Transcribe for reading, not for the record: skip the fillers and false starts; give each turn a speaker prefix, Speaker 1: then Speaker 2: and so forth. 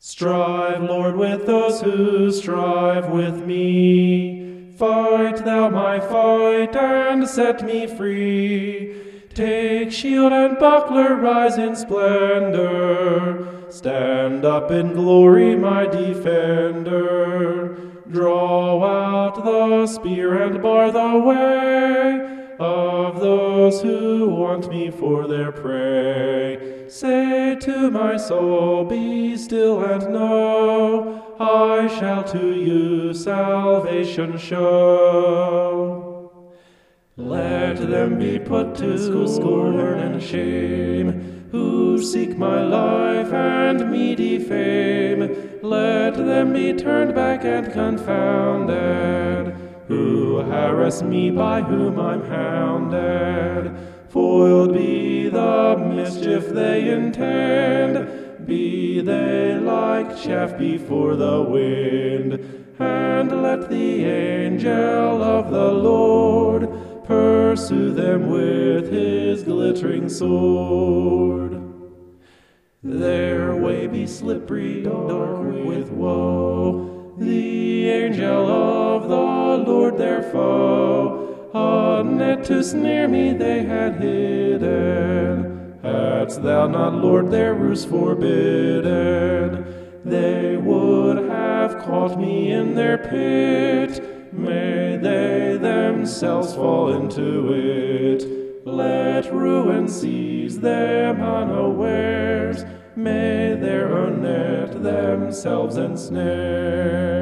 Speaker 1: Strive, Lord, with those who strive with me. Fight thou my fight, and set me free. Take shield and buckler, rise in splendor. Stand up in glory, my defender. Draw out the spear and bar the way of those who want me for their prey. Say to my soul, be still and know, I shall to you salvation show. Let them be put to scorn and shame, who seek my life and me defame. Let them be turned back and confounded, who harass me, by whom I'm hounded. Foiled be the mischief they intend, be they like chaff before the wind. And let the angel of the Lord pursue them with his glittering sword. Their way be slippery, dark with woe, the angel of the Lord their foe. A net to snare me they had hidden, hadst thou not, Lord, their ruse forbidden. They would have caught me in their pit, may they themselves fall into it. Let ruin seize them unawares, may their own net themselves ensnare.